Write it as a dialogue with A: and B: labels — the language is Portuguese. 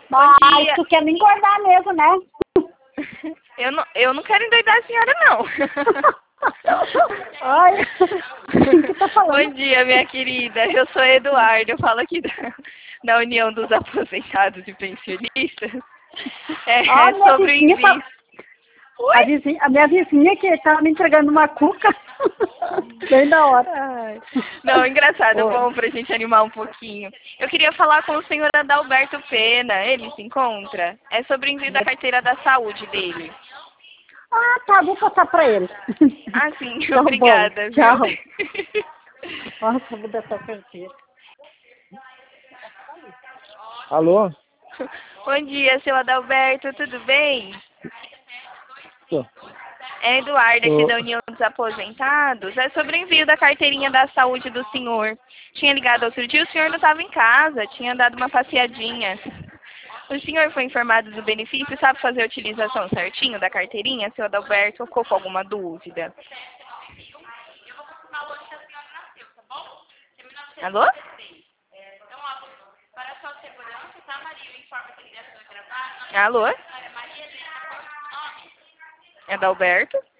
A: Bom
B: Mas
A: dia.
B: tu quer me engordar mesmo, né?
A: Eu não quero endoidar a senhora, não.
B: Ai, quem que tá falando?
A: Bom dia, minha querida. Eu sou a Eduardo. Eu falo aqui da União dos Aposentados e Pensionistas.
B: Ah,
A: É
B: minha
A: sobre o
B: vizinha tá...
A: envio. Oi?
B: A minha vizinha que tá me entregando uma cuca. Bem da hora.
A: Ai. Não, engraçado,
B: Oi.
A: bom pra gente animar um pouquinho. Eu queria falar com o senhor Adalberto Pena. Ele se encontra? É sobre o envio da carteira da saúde dele.
B: Ah, tá, vou passar pra ele.
A: Ah, sim,
B: Tá
A: obrigada,
B: bom, tchau.
A: viu?
B: Nossa, vou dar essa carteira.
C: Alô?
A: Bom dia, seu Adalberto, tudo bem?
C: Tô.
A: É Eduardo aqui
C: Tô.
A: da União dos Aposentados. É sobre o envio da carteirinha da saúde do senhor. Tinha ligado outro dia, o senhor não estava em casa, tinha dado uma passeadinha. O senhor foi informado do benefício e sabe fazer a utilização certinho da carteirinha, seu Adalberto? Ficou com alguma dúvida? Alô? Alô? É Adalberto?